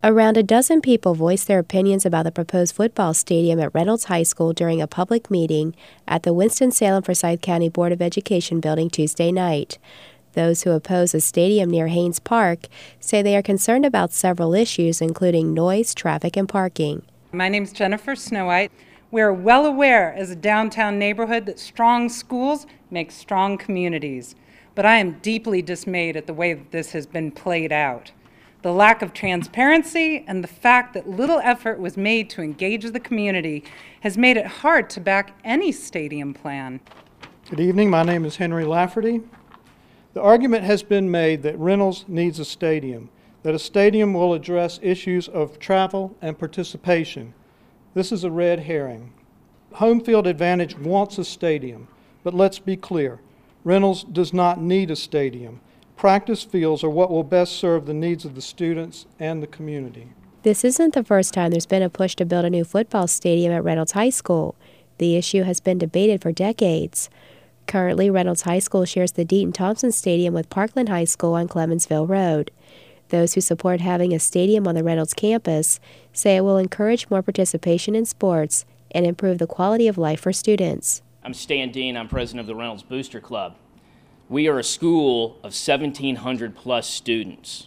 Around a dozen people voiced their opinions about the proposed football stadium at Reynolds High School during a public meeting at the Winston-Salem Forsyth County Board of Education building Tuesday night. Those who oppose a stadium near Haynes Park say they are concerned about several issues, including noise, traffic, and parking. My name is Jennifer Snowhite. We are well aware as a downtown neighborhood that strong schools make strong communities. But I am deeply dismayed at the way that this has been played out. The lack of transparency and the fact that little effort was made to engage the community has made it hard to back any stadium plan. Good evening. My name is Henry Lafferty. The argument has been made that Reynolds needs a stadium, that a stadium will address issues of travel and participation. This is a red herring. Home Field Advantage wants a stadium, but let's be clear. Reynolds does not need a stadium. Practice fields are what will best serve the needs of the students and the community. This isn't the first time there's been a push to build a new football stadium at Reynolds High School. The issue has been debated for decades. Currently, Reynolds High School shares the Deaton Thompson Stadium with Parkland High School on Clemensville Road. Those who support having a stadium on the Reynolds campus say it will encourage more participation in sports and improve the quality of life for students. I'm Stan Dean. I'm president of the Reynolds Booster Club. We are a school of 1,700 plus students.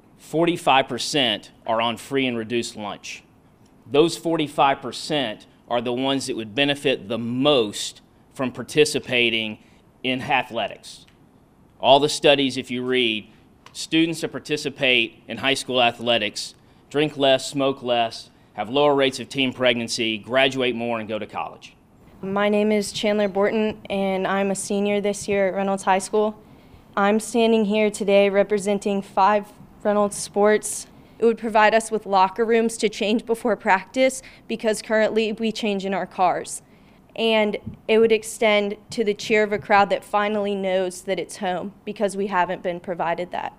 45% are on free and reduced lunch. Those 45% are the ones that would benefit the most from participating in athletics. All the studies, if you read, students that participate in high school athletics drink less, smoke less, have lower rates of teen pregnancy, graduate more, and go to college. My name is Chandler Borton, and I'm a senior this year at Reynolds High School. I'm standing here today representing 5 Reynolds sports. It would provide us with locker rooms to change before practice because currently we change in our cars. And it would extend to the cheer of a crowd that finally knows that it's home because we haven't been provided that.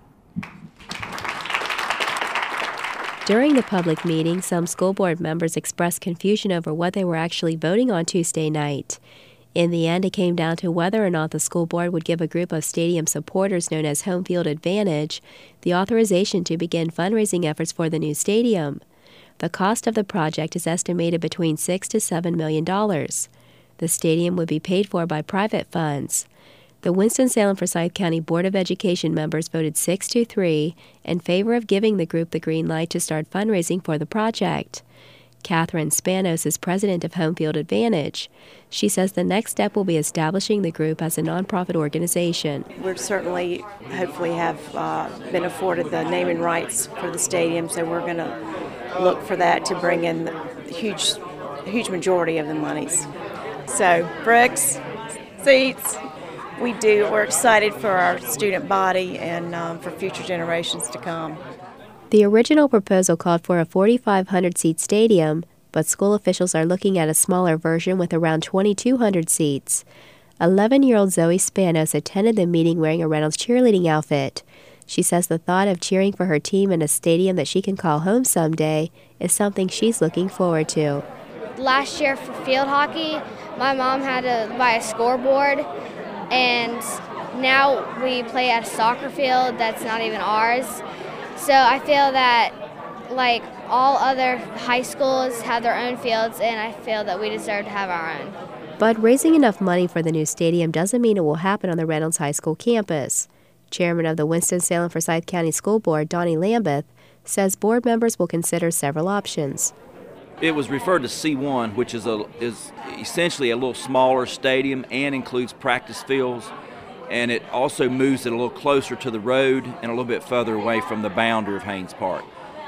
During the public meeting, some school board members expressed confusion over what they were actually voting on Tuesday night. In the end, it came down to whether or not the school board would give a group of stadium supporters known as Home Field Advantage the authorization to begin fundraising efforts for the new stadium. The cost of the project is estimated between $6 to $7 million. The stadium would be paid for by private funds. The Winston-Salem Forsyth County Board of Education members voted 6-3 in favor of giving the group the green light to start fundraising for the project. Catherine Spanos is president of Home Field Advantage. She says the next step will be establishing the group as a nonprofit organization. We're certainly, hopefully, have been afforded the naming rights for the stadium, so we're going to look for that to bring in the huge majority of the monies. So, bricks, seats. We're excited for our student body and for future generations to come. The original proposal called for a 4,500-seat stadium, but school officials are looking at a smaller version with around 2,200 seats. 11-year-old Zoe Spanos attended the meeting wearing a Reynolds cheerleading outfit. She says the thought of cheering for her team in a stadium that she can call home someday is something she's looking forward to. Last year for field hockey, my mom had to buy a scoreboard, and now we play at a soccer field that's not even ours. So I feel that, like, all other high schools have their own fields, and I feel that we deserve to have our own. But raising enough money for the new stadium doesn't mean it will happen on the Reynolds High School campus. Chairman of the Winston-Salem Forsyth County School Board, Donnie Lambeth, says board members will consider several options. It was referred to C1, which is essentially a little smaller stadium and includes practice fields, and it also moves it a little closer to the road and a little bit further away from the boundary of Haynes Park.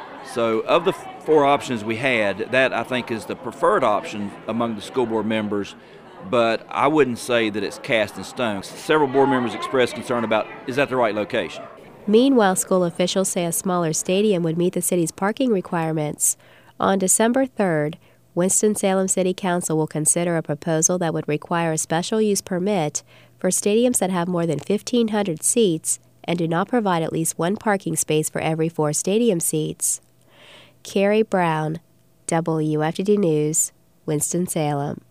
So of the 4 options we had, that I think is the preferred option among the school board members, but I wouldn't say that it's cast in stone. Several board members expressed concern about, is that the right location? Meanwhile, school officials say a smaller stadium would meet the city's parking requirements. On December 3rd, Winston-Salem City Council will consider a proposal that would require a special use permit for stadiums that have more than 1,500 seats and do not provide at least 1 parking space for every 4 stadium seats. Carrie Brown, WFDD News, Winston-Salem.